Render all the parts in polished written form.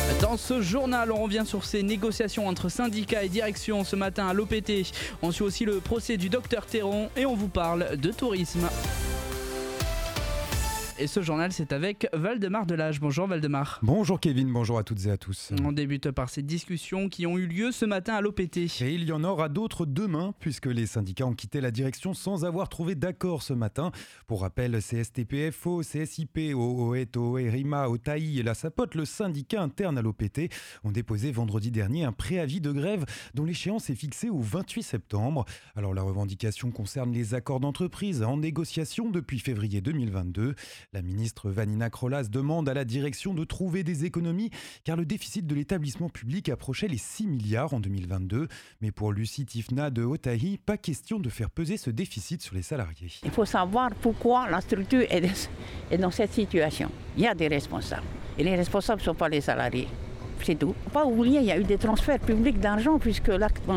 Dans ce journal, on revient sur ces négociations entre syndicats et direction ce matin à l'OPT. On suit aussi le procès du docteur Théron et on vous parle de tourisme. Et ce journal, c'est avec Valdemar Delage. Bonjour Valdemar. Bonjour Kevin, bonjour à toutes et à tous. On débute par ces discussions qui ont eu lieu ce matin à l'OPT. Et il y en aura d'autres demain, puisque les syndicats ont quitté la direction sans avoir trouvé d'accord ce matin. Pour rappel, CSTPFO, CSIP, OETO, RIMA, OTAI et la SAPOT, le syndicat interne à l'OPT, ont déposé vendredi dernier un préavis de grève dont l'échéance est fixée au 28 septembre. Alors la revendication concerne les accords d'entreprise en négociation depuis février 2022. La ministre Vanina Krollas demande à la direction de trouver des économies car le déficit de l'établissement public approchait les 6 milliards en 2022. Mais pour Lucie Tifna de Otahi, pas question de faire peser ce déficit sur les salariés. Il faut savoir pourquoi la structure est dans cette situation. Il y a des responsables et les responsables ne sont pas les salariés. C'est tout. Faut pas oublier, il y a eu des transferts publics d'argent puisque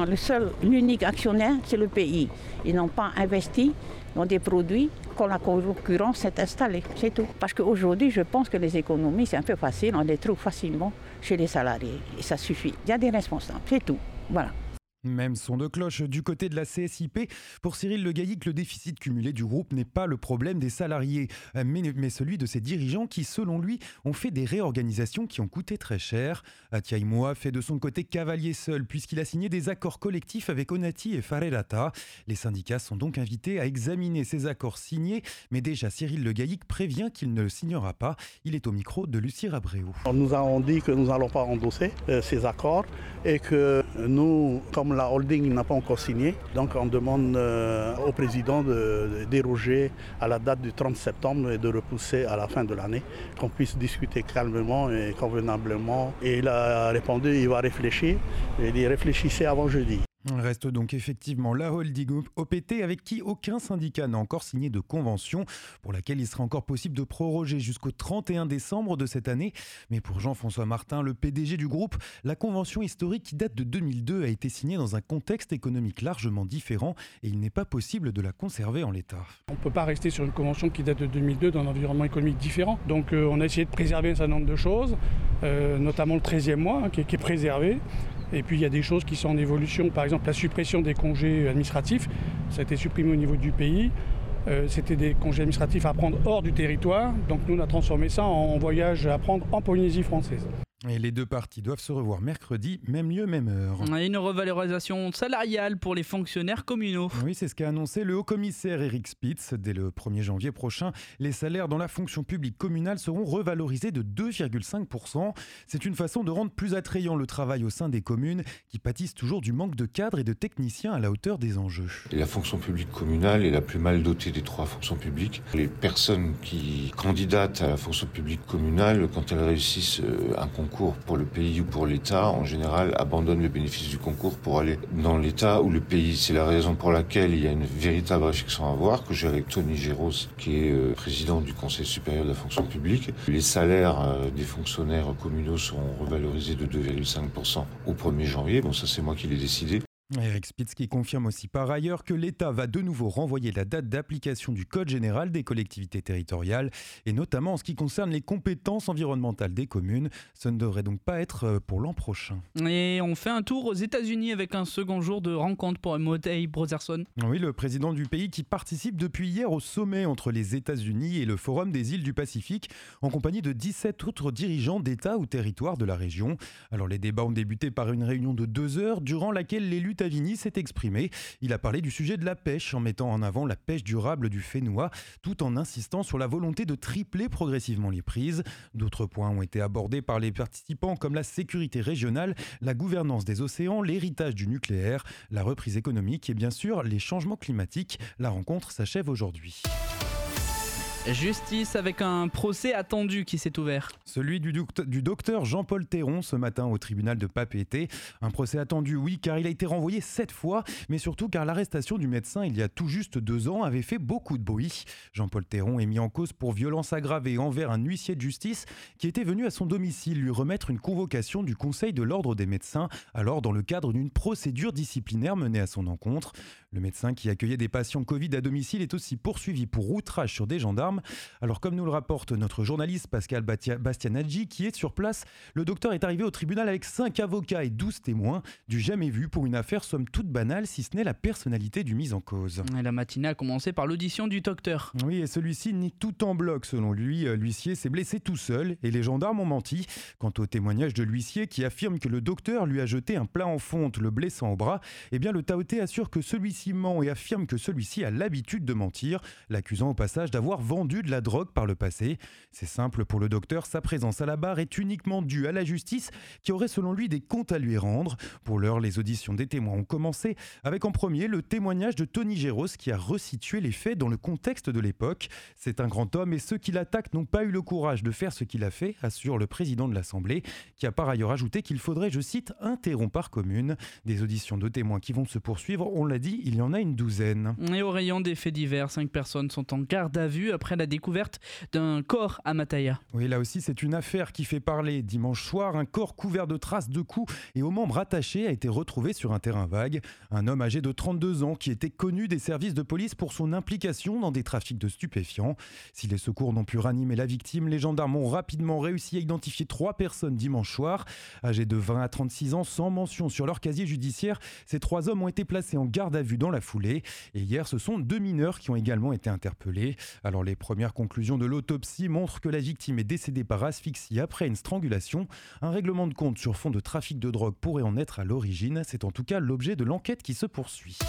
l'unique actionnaire, c'est le pays. Ils n'ont pas investi dans des produits quand la concurrence s'est installée. C'est tout. Parce qu'aujourd'hui, je pense que les économies, c'est un peu facile. On les trouve facilement chez les salariés. Et ça suffit. Il y a des responsables. C'est tout. Voilà. Même son de cloche du côté de la CSIP. Pour Cyril Le Gaillic, le déficit cumulé du groupe n'est pas le problème des salariés, mais celui de ses dirigeants qui, selon lui, ont fait des réorganisations qui ont coûté très cher. Atiaï Moa fait de son côté cavalier seul puisqu'il a signé des accords collectifs avec Onati et Farelata. Les syndicats sont donc invités à examiner ces accords signés, mais déjà Cyril Le Gaillic prévient qu'il ne le signera pas. Il est au micro de Lucie Rabréau. Nous avons dit que nous n'allons pas endosser ces accords et que nous, comme la holding n'a pas encore signé, donc on demande au président de déroger à la date du 30 septembre et de repousser à la fin de l'année, qu'on puisse discuter calmement et convenablement. Et il a répondu, il va réfléchir. Il dit réfléchissez avant jeudi. Reste donc effectivement la holding OPT avec qui aucun syndicat n'a encore signé de convention pour laquelle il sera encore possible de proroger jusqu'au 31 décembre de cette année. Mais pour Jean-François Martin, le PDG du groupe, la convention historique qui date de 2002 a été signée dans un contexte économique largement différent et il n'est pas possible de la conserver en l'état. On ne peut pas rester sur une convention qui date de 2002 dans un environnement économique différent. Donc on a essayé de préserver un certain nombre de choses, notamment le 13e mois qui est préservé. Et puis il y a des choses qui sont en évolution, par exemple la suppression des congés administratifs, ça a été supprimé au niveau du pays. C'était des congés administratifs à prendre hors du territoire, donc nous on a transformé ça en voyage à prendre en Polynésie française. Et les deux parties doivent se revoir mercredi, même lieu, même heure. Une revalorisation salariale pour les fonctionnaires communaux. Oui, c'est ce qu'a annoncé le haut-commissaire Eric Spitz. Dès le 1er janvier prochain, les salaires dans la fonction publique communale seront revalorisés de 2,5%. C'est une façon de rendre plus attrayant le travail au sein des communes qui pâtissent toujours du manque de cadres et de techniciens à la hauteur des enjeux. Et la fonction publique communale est la plus mal dotée des trois fonctions publiques. Les personnes qui candidatent à la fonction publique communale, quand elles réussissent un concours pour le pays ou pour l'État, en général, abandonnent le bénéfice du concours pour aller dans l'État ou le pays. C'est la raison pour laquelle il y a une véritable réflexion à avoir, que j'ai avec Tony Géros, qui est président du Conseil supérieur de la fonction publique. Les salaires des fonctionnaires communaux seront revalorisés de 2,5% au 1er janvier. Bon, ça c'est moi qui l'ai décidé. Eric Spitz qui confirme aussi par ailleurs que l'État va de nouveau renvoyer la date d'application du Code général des collectivités territoriales et notamment en ce qui concerne les compétences environnementales des communes. Ce ne devrait donc pas être pour l'an prochain. Et on fait un tour aux États-Unis avec un second jour de rencontre pour Motei Brotherson. Oui, le président du pays qui participe depuis hier au sommet entre les États-Unis et le Forum des îles du Pacifique en compagnie de 17 autres dirigeants d'États ou territoires de la région. Alors les débats ont débuté par une réunion de 2 heures durant laquelle l'élu Tavini s'est exprimé. Il a parlé du sujet de la pêche en mettant en avant la pêche durable du Fénois tout en insistant sur la volonté de tripler progressivement les prises. D'autres points ont été abordés par les participants comme la sécurité régionale, la gouvernance des océans, l'héritage du nucléaire, la reprise économique et bien sûr les changements climatiques. La rencontre s'achève aujourd'hui. Justice avec un procès attendu qui s'est ouvert. Celui du docteur Jean-Paul Théron ce matin au tribunal de Papeete. Un procès attendu, oui, car il a été renvoyé 7 fois, mais surtout car l'arrestation du médecin il y a tout juste 2 ans avait fait beaucoup de bruit. Jean-Paul Théron est mis en cause pour violence aggravée envers un huissier de justice qui était venu à son domicile lui remettre une convocation du Conseil de l'Ordre des médecins, alors dans le cadre d'une procédure disciplinaire menée à son encontre. Le médecin qui accueillait des patients Covid à domicile est aussi poursuivi pour outrage sur des gendarmes ferme. Alors comme nous le rapporte notre journaliste Pascal Bastianaggi qui est sur place, le docteur est arrivé au tribunal avec 5 avocats et 12 témoins, du jamais vu pour une affaire somme toute banale si ce n'est la personnalité du mis en cause. Et la matinée a commencé par l'audition du docteur. Oui, et celui-ci nie tout en bloc. Selon lui, l'huissier s'est blessé tout seul et les gendarmes ont menti. Quant au témoignage de l'huissier qui affirme que le docteur lui a jeté un plat en fonte, le blessant au bras, eh bien le taoté assure que celui-ci ment et affirme que celui-ci a l'habitude de mentir, l'accusant au passage d'avoir vendu de la drogue par le passé. C'est simple pour le docteur, sa présence à la barre est uniquement due à la justice qui aurait selon lui des comptes à lui rendre. Pour l'heure, les auditions des témoins ont commencé avec en premier le témoignage de Tony Géros qui a resitué les faits dans le contexte de l'époque. C'est un grand homme et ceux qui l'attaquent n'ont pas eu le courage de faire ce qu'il a fait, assure le président de l'Assemblée, qui a par ailleurs ajouté qu'il faudrait, je cite, un terron par commune. Des auditions de témoins qui vont se poursuivre, on l'a dit, il y en a une douzaine. Et au rayon des faits divers, 5 personnes sont en garde à vue après la découverte d'un corps à Mataya. Oui, là aussi, c'est une affaire qui fait parler. Dimanche soir, un corps couvert de traces de coups et aux membres attachés a été retrouvé sur un terrain vague. Un homme âgé de 32 ans qui était connu des services de police pour son implication dans des trafics de stupéfiants. Si les secours n'ont pu ranimer la victime, les gendarmes ont rapidement réussi à identifier 3 personnes dimanche soir. Âgés de 20 à 36 ans, sans mention sur leur casier judiciaire, ces 3 hommes ont été placés en garde à vue dans la foulée. Et hier, ce sont 2 mineurs qui ont également été interpellés. Alors les premières conclusions de l'autopsie montrent que la victime est décédée par asphyxie après une strangulation. Un règlement de compte sur fond de trafic de drogue pourrait en être à l'origine. C'est en tout cas l'objet de l'enquête qui se poursuit.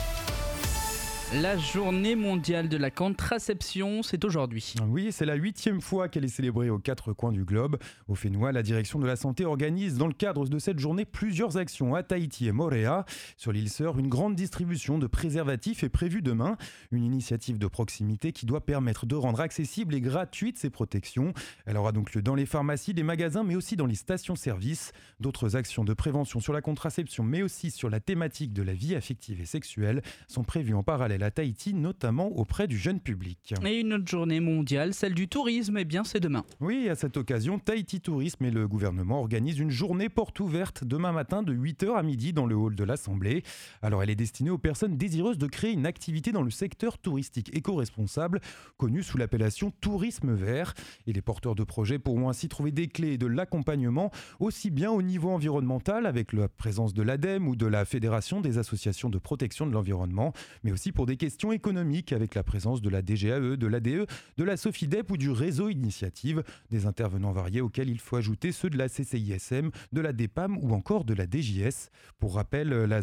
La journée mondiale de la contraception, c'est aujourd'hui. Oui, c'est la 8e fois qu'elle est célébrée aux 4 coins du globe. Au Fénois, la direction de la santé organise dans le cadre de cette journée plusieurs actions à Tahiti et Moorea. Sur l'île Sœur, une grande distribution de préservatifs est prévue demain. Une initiative de proximité qui doit permettre de rendre accessibles et gratuites ces protections. Elle aura donc lieu dans les pharmacies, les magasins, mais aussi dans les stations-service. D'autres actions de prévention sur la contraception, mais aussi sur la thématique de la vie affective et sexuelle, sont prévues en parallèle à Tahiti, notamment auprès du jeune public. Et une autre journée mondiale, celle du tourisme, eh bien c'est demain. Oui, à cette occasion, Tahiti Tourisme et le gouvernement organisent une journée porte ouverte demain matin de 8h à midi dans le hall de l'Assemblée. Alors elle est destinée aux personnes désireuses de créer une activité dans le secteur touristique éco-responsable, connu sous l'appellation tourisme vert. Et les porteurs de projets pourront ainsi trouver des clés et de l'accompagnement, aussi bien au niveau environnemental avec la présence de l'ADEME ou de la Fédération des associations de protection de l'environnement, mais aussi pour des questions économiques avec la présence de la DGAE, de l'ADE, de la Sofidep ou du réseau Initiative, des intervenants variés auxquels il faut ajouter ceux de la CCISM, de la DEPAM ou encore de la DJS. Pour rappel,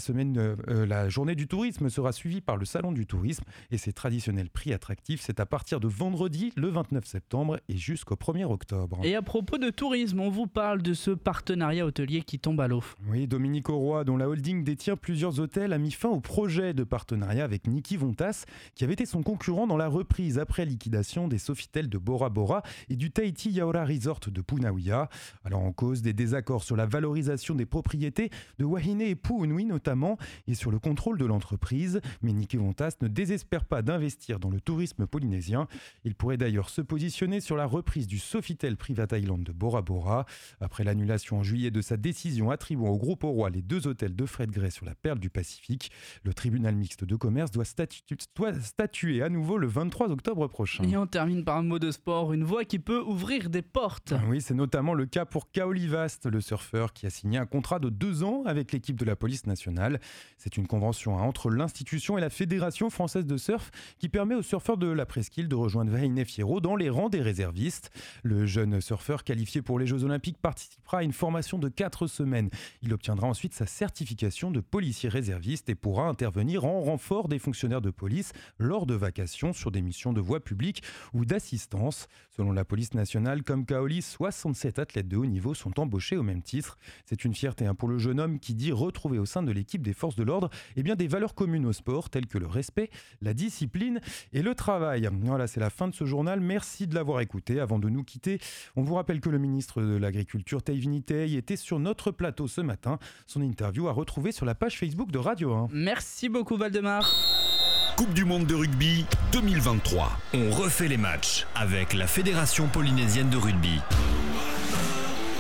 la journée du tourisme sera suivie par le salon du tourisme et ses traditionnels prix attractifs, c'est à partir de vendredi le 29 septembre et jusqu'au 1er octobre. Et à propos de tourisme, on vous parle de ce partenariat hôtelier qui tombe à l'eau. Oui, Dominique Auroy, dont la holding détient plusieurs hôtels, a mis fin au projet de partenariat avec Niki Vontas, qui avait été son concurrent dans la reprise après liquidation des Sofitel de Bora Bora et du Tahiti Yaora Resort de Punaouia. Alors en cause des désaccords sur la valorisation des propriétés de Wahine et Puunui notamment, et sur le contrôle de l'entreprise. Mais Niki Vontas ne désespère pas d'investir dans le tourisme polynésien. Il pourrait d'ailleurs se positionner sur la reprise du Sofitel Private Island de Bora Bora. Après l'annulation en juillet de sa décision attribuant au groupe Auroy les 2 hôtels de Fred Gray sur la perle du Pacifique, le tribunal mixte de commerce doit statuer à nouveau le 23 octobre prochain. Et on termine par un mot de sport, une voie qui peut ouvrir des portes. Oui, c'est notamment le cas pour Kaoli Vast, le surfeur qui a signé un contrat de 2 ans avec l'équipe de la police nationale. C'est une convention entre l'institution et la Fédération française de surf qui permet aux surfeurs de la presqu'île de rejoindre Wahine Fierro dans les rangs des réservistes. Le jeune surfeur qualifié pour les Jeux Olympiques participera à une formation de 4 semaines. Il obtiendra ensuite sa certification de policier réserviste et pourra intervenir en renfort des fonctionnaires de police lors de vacations sur des missions de voie publique ou d'assistance. Selon la police nationale, comme Kaoli, 67 athlètes de haut niveau sont embauchés au même titre. C'est une fierté pour le jeune homme qui dit retrouver au sein de l'équipe des forces de l'ordre des valeurs communes au sport telles que le respect, la discipline et le travail. Voilà, c'est la fin de ce journal. Merci de l'avoir écouté. Avant de nous quitter, on vous rappelle que le ministre de l'Agriculture, Taïvini Tei, était sur notre plateau ce matin. Son interview à retrouver sur la page Facebook de Radio 1. Merci beaucoup Valdemar. Coupe du monde de rugby 2023. On refait les matchs avec la Fédération polynésienne de rugby.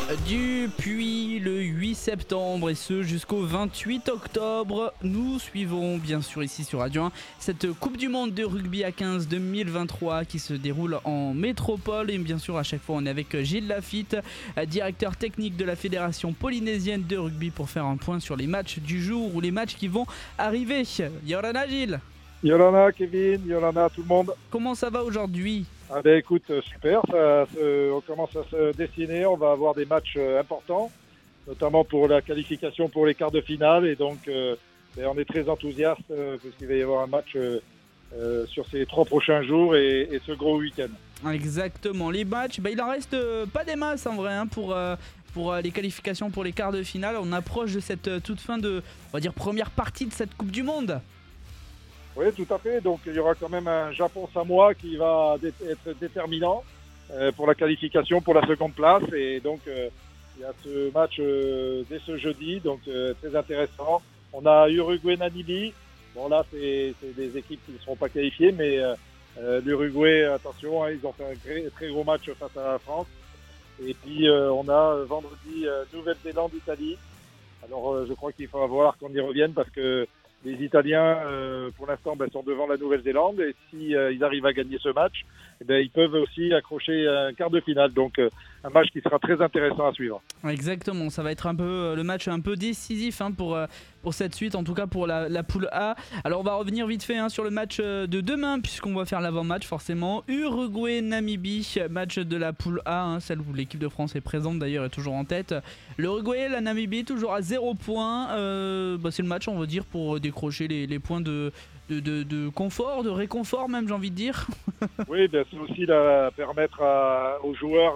Depuis le 8 septembre et ce jusqu'au 28 octobre, nous suivons bien sûr ici sur Radio 1 cette Coupe du Monde de rugby à 15 2023 qui se déroule en métropole et bien sûr à chaque fois on est avec Gilles Lafitte, directeur technique de la Fédération polynésienne de rugby pour faire un point sur les matchs du jour ou les matchs qui vont arriver. Yorana Gilles. Yorana Kevin, Yorana tout le monde. Comment ça va aujourd'hui ? Ah ben écoute, super, on commence à se dessiner, on va avoir des matchs importants, notamment pour la qualification pour les quarts de finale et donc on est très enthousiaste parce qu'il va y avoir un match sur ces 3 prochains jours et ce gros week-end. Exactement, les matchs, il en reste pas des masses en vrai pour les qualifications pour les quarts de finale. On approche de cette toute fin de, on va dire, première partie de cette Coupe du Monde. Oui, tout à fait. Donc, il y aura quand même un Japon-Samoa qui va être déterminant pour la qualification, pour la seconde place. Et donc, il y a ce match dès ce jeudi, donc très intéressant. On a Uruguay-Namibie. Bon, là, c'est des équipes qui ne seront pas qualifiées, mais l'Uruguay, attention, hein, ils ont fait un très gros match face à la France. Et puis, on a vendredi Nouvelle-Zélande-Italie. Alors, je crois qu'il va falloir qu'on y revienne parce que les Italiens, pour l'instant, sont devant la Nouvelle-Zélande et si ils arrivent à gagner ce match, ils peuvent aussi accrocher un quart de finale. Donc, un match qui sera très intéressant à suivre. Exactement, ça va être un peu le match un peu décisif pour cette suite, en tout cas pour la poule A. Alors, on va revenir vite fait sur le match de demain, puisqu'on va faire l'avant-match forcément. Uruguay-Namibie, match de la poule A, celle où l'équipe de France est présente d'ailleurs, est toujours en tête. L'Uruguay, la Namibie, toujours à 0 points. C'est le match, on va dire, pour décrocher les points de confort, de réconfort même, j'ai envie de dire. Oui, c'est aussi permettre aux joueurs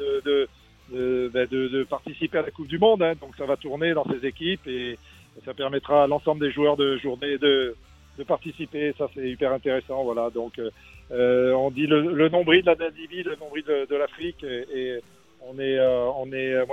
de participer à la Coupe du Monde. Donc ça va tourner dans ces équipes et ça permettra à l'ensemble des joueurs de journée de participer. Ça, c'est hyper intéressant. Voilà. Donc on dit le nombril de la Namibie, le nombril de l'Afrique et on est